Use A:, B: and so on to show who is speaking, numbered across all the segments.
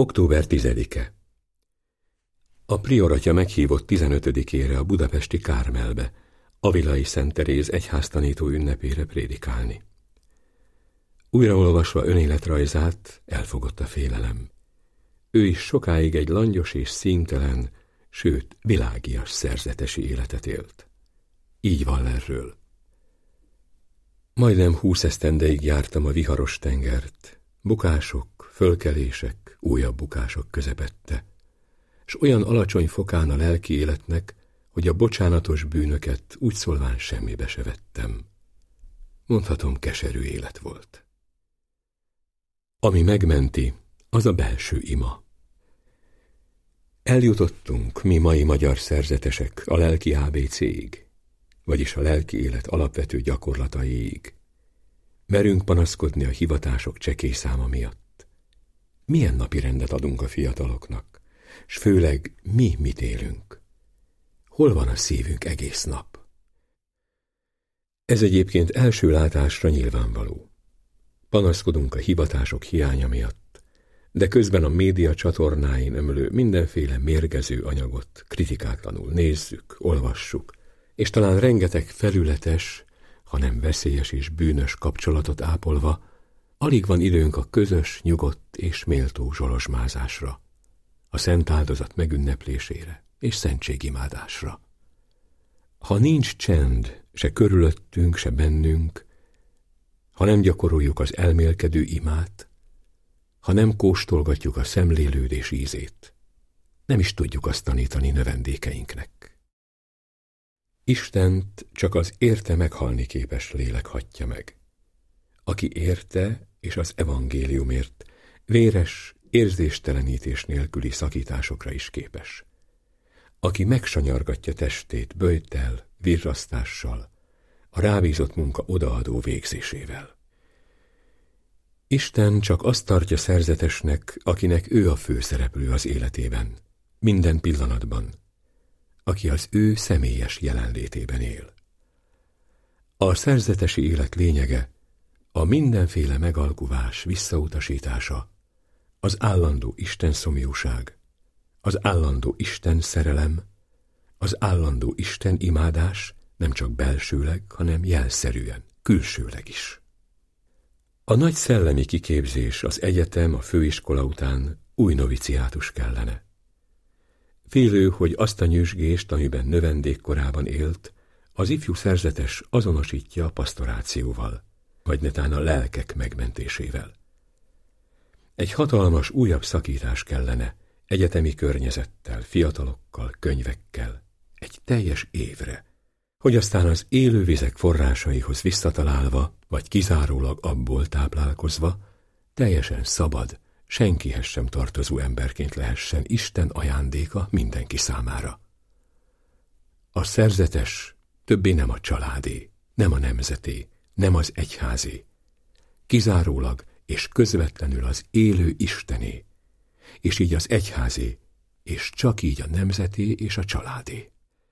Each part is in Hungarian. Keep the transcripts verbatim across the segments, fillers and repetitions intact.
A: október tizedike. A prioratja meghívott tizenötödikére a budapesti Kármelbe, Avilai Szent Teréz egyháztanító ünnepére prédikálni. Újraolvasva önéletrajzát, elfogott a félelem. Ő is sokáig egy langyos és színtelen, sőt, világias szerzetesi életet élt. Így vall erről. Majdnem húsz esztendeig jártam a viharos tengert, bukások, fölkelések, újabb bukások közepette, s olyan alacsony fokán a lelki életnek, hogy a bocsánatos bűnöket úgy szólván semmibe se vettem. Mondhatom, keserű élet volt. Ami megmenti, az a belső ima. Eljutottunk, mi mai magyar szerzetesek, a lelki á bé céig, vagyis a lelki élet alapvető gyakorlataiig. Merünk panaszkodni a hivatások csekély száma miatt. Milyen napi rendet adunk a fiataloknak, s főleg mi mit élünk? Hol van a szívünk egész nap? Ez egyébként első látásra nyilvánvaló. Panaszkodunk a hivatások hiánya miatt, de közben a média csatornáin ömlő mindenféle mérgező anyagot kritikáklanul nézzük, olvassuk, és talán rengeteg felületes, hanem veszélyes és bűnös kapcsolatot ápolva, alig van időnk a közös, nyugodt és méltó zsolozsmázásra, a szent áldozat megünneplésére és szentségimádásra. Ha nincs csend, se körülöttünk, se bennünk, ha nem gyakoroljuk az elmélkedő imát, ha nem kóstolgatjuk a szemlélődés ízét, nem is tudjuk azt tanítani növendékeinknek. Istent csak az érte meghalni képes lélek hatja meg. Aki érte és az evangéliumért véres, érzéstelenítés nélküli szakításokra is képes. Aki megsanyargatja testét böjttel, virrasztással, a rábízott munka odaadó végzésével. Isten csak azt tartja szerzetesnek, akinek ő a főszereplő az életében, minden pillanatban, aki az ő személyes jelenlétében él. A szerzetesi élet lényege a mindenféle megalkuvás visszautasítása, az állandó istenszomjúság, az állandó Isten szerelem, az állandó Isten imádás nem csak belsőleg, hanem jelszerűen, külsőleg is. A nagy szellemi kiképzés az egyetem, a főiskola után új noviciátus kellene. Félő, hogy azt a nyüzsgést, amiben növendékkorában élt, az ifjú szerzetes azonosítja a pasztorációval, vagy netán a lelkek megmentésével. Egy hatalmas újabb szakítás kellene, egyetemi környezettel, fiatalokkal, könyvekkel, egy teljes évre, hogy aztán az élővizek forrásaihoz visszatalálva, vagy kizárólag abból táplálkozva, teljesen szabad, senkihez sem tartozó emberként lehessen Isten ajándéka mindenki számára. A szerzetes többé nem a családé, nem a nemzeté, nem az egyházé, kizárólag és közvetlenül az élő Istené, és így az egyházé, és csak így a nemzeté és a családé.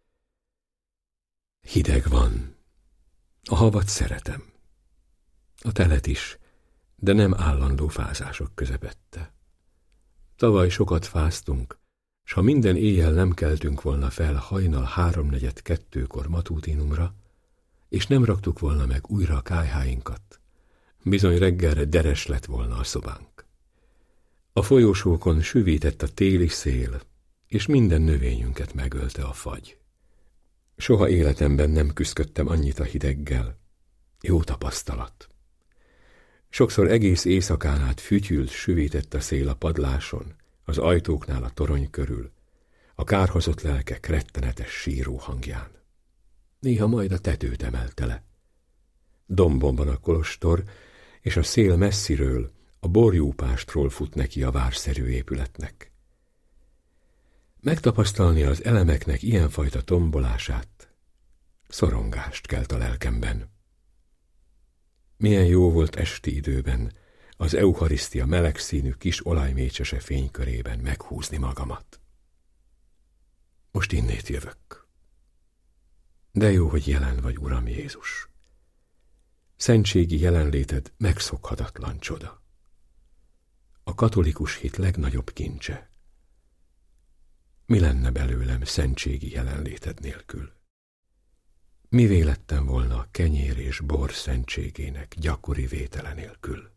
A: Hideg van. A havat szeretem. A telet is, de nem állandó fázások közepette. Tavaly sokat fáztunk, s ha minden éjjel nem keltünk volna fel hajnal háromnegyed kettőkor matútinumra, és nem raktuk volna meg újra a kályháinkat, bizony reggelre deres lett volna a szobánk. A folyósókon süvített a téli szél, és minden növényünket megölte a fagy. Soha életemben nem küszködtem annyit a hideggel. Jó tapasztalat. Sokszor egész éjszakán át fütyült, süvített a szél a padláson, az ajtóknál a torony körül, a kárhozott lelkek rettenetes síró hangján. Néha majd a tetőt emelte le. Dombon van a kolostor, és a szél messziről, a borjúpástról fut neki a várszerű épületnek. Megtapasztalni az elemeknek ilyenfajta tombolását, szorongást kelt a lelkemben. Milyen jó volt esti időben, az eucharisztia melegszínű kis olajmécsese fénykörében meghúzni magamat. Most innét jövök. De jó, hogy jelen vagy, Uram Jézus. Szentségi jelenléted megszokhatatlan csoda. a katolikus hit legnagyobb kincse. Mi lenne belőlem szentségi jelenléted nélkül? Mivé lettem volna a kenyér és bor szentségének gyakori vétele nélkül?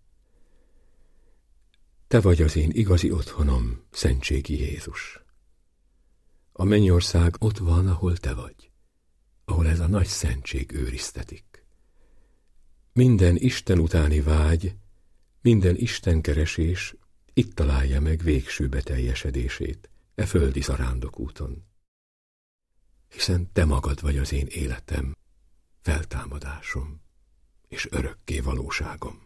A: Te vagy az én igazi otthonom, szentségi Jézus. A mennyország ott van, ahol te vagy, ahol ez a nagy szentség őriztetik. Minden Isten utáni vágy, minden istenkeresés itt találja meg végső beteljesedését e földi zarándokúton. Hiszen te magad vagy az én életem, feltámadásom és örökké valóságom.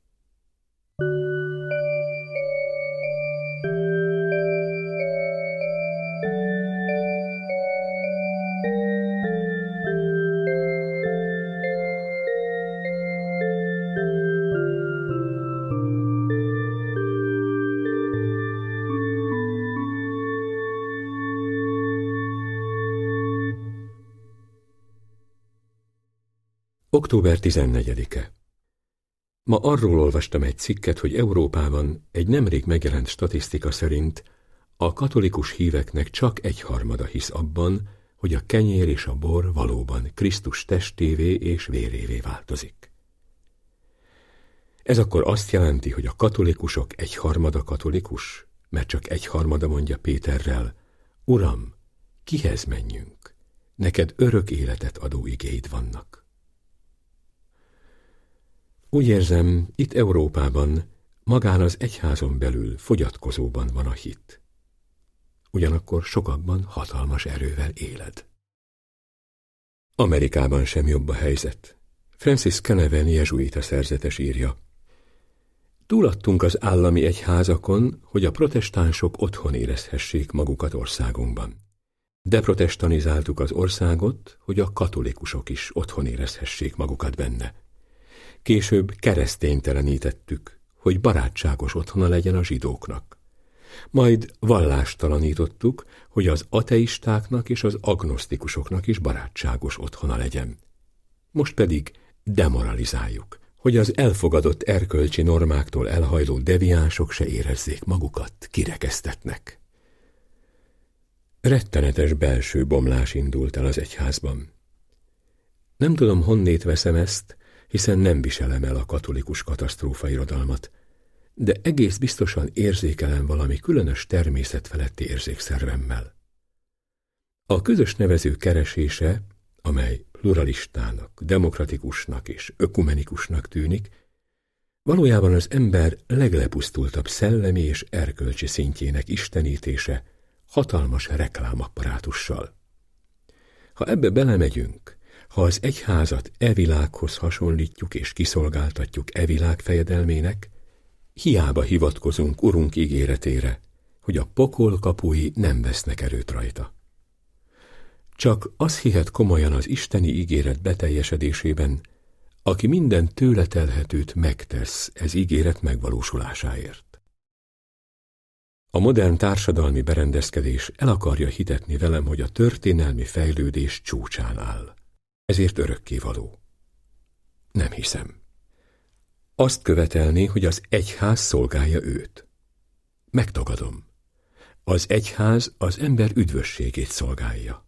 A: október tizennegyedike. Ma arról olvastam egy cikket, hogy Európában egy nemrég megjelent statisztika szerint a katolikus híveknek csak egyharmada hisz abban, hogy a kenyér és a bor valóban Krisztus testévé és vérévé változik. Ez akkor azt jelenti, hogy a katolikusok egyharmada katolikus, mert csak egyharmada mondja Péterrel: Uram, kihez menjünk? Neked örök életet adó igéid vannak. Úgy érzem, itt Európában magán az egyházon belül fogyatkozóban van a hit. Ugyanakkor sokakban hatalmas erővel éled. Amerikában sem jobb a helyzet. Francis Canavan jezsuita szerzetes írja: túladtunk az állami egyházakon, hogy a protestánsok otthon érezhessék magukat országunkban. Deprotestanizáltuk az országot, hogy a katolikusok is otthon érezhessék magukat benne. Később kereszténytelenítettük, hogy barátságos otthona legyen a zsidóknak. Majd vallástalanítottuk, hogy az ateistáknak és az agnosztikusoknak is barátságos otthona legyen. Most pedig demoralizáljuk, hogy az elfogadott erkölcsi normáktól elhajló deviánsok se érezzék magukat kirekesztettnek. Rettenetes belső bomlás indult el az egyházban. Nem tudom, honnét veszem ezt, hiszen nem viselem el a katolikus katasztrófairodalmat, de egész biztosan érzékelem valami különös természetfeletti érzékszervemmel. A közös nevező keresése, amely pluralistának, demokratikusnak és ökumenikusnak tűnik, valójában az ember leglepusztultabb szellemi és erkölcsi szintjének istenítése hatalmas reklámapparátussal. Ha ebbe belemegyünk, ha az egyházat e világhoz hasonlítjuk és kiszolgáltatjuk e világ fejedelmének, hiába hivatkozunk Urunk ígéretére, hogy a pokol kapui nem vesznek erőt rajta. Csak az hihet komolyan az isteni ígéret beteljesedésében, aki minden tőle telhetőt megtesz ez ígéret megvalósulásáért. A modern társadalmi berendezkedés el akarja hitetni velem, hogy a történelmi fejlődés csúcsán áll. Ezért örökkévaló. Nem hiszem. Azt követelné, hogy az egyház szolgálja őt. Megtagadom. Az egyház az ember üdvösségét szolgálja.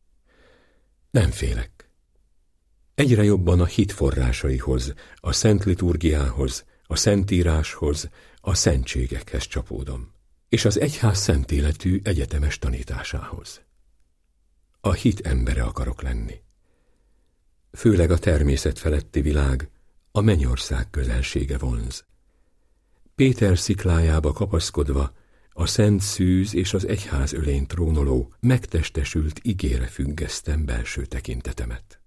A: Nem félek. Egyre jobban a hit forrásaihoz, a szent liturgiához, a szentíráshoz, a szentségekhez csapódom, és az egyház szentéletű egyetemes tanításához. A hit embere akarok lenni. Főleg a természet feletti világ, a mennyország közelsége vonz. Péter sziklájába kapaszkodva a szent szűz és az egyház ölén trónoló, megtestesült igére függesztem belső tekintetemet.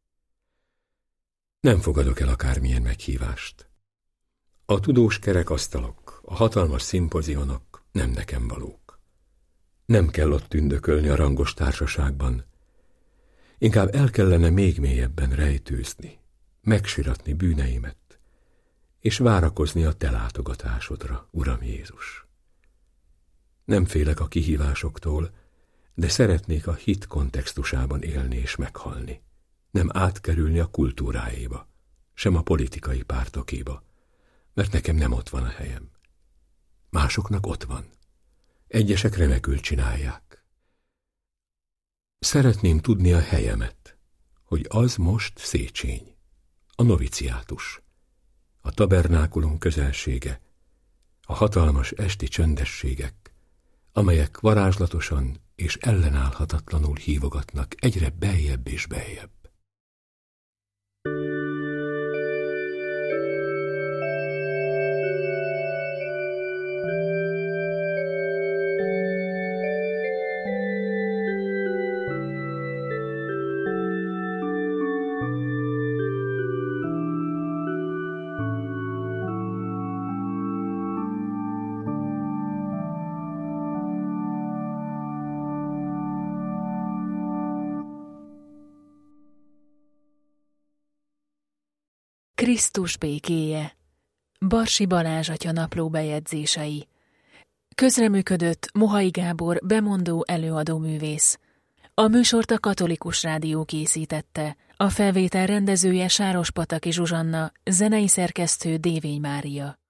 A: Nem fogadok el akármilyen meghívást. A tudós kerekasztalok, a hatalmas szimpozionok nem nekem valók. Nem kell ott tündökölni a rangos társaságban. Inkább el kellene még mélyebben rejtőzni, megsiratni bűneimet, és várakozni a te látogatásodra, Uram Jézus. Nem félek a kihívásoktól, de szeretnék a hit kontextusában élni és meghalni, nem átkerülni a kultúráéba, sem a politikai pártokéba, mert nekem nem ott van a helyem. másoknak ott van. Egyesek remekül csinálják. Szeretném tudni a helyemet, hogy az most Széchenyi, a noviciátus, a tabernákulum közelsége, a hatalmas esti csöndességek, amelyek varázslatosan és ellenállhatatlanul hívogatnak egyre beljebb és beljebb.
B: Krisztus békéje. Barsi Balázs atya napló bejegyzései. Közreműködött Mohai Gábor bemondó előadóművész. A műsort a Katolikus Rádió készítette. A felvétel rendezője Sárospataki Zsuzsanna, zenei szerkesztő Dévény Mária.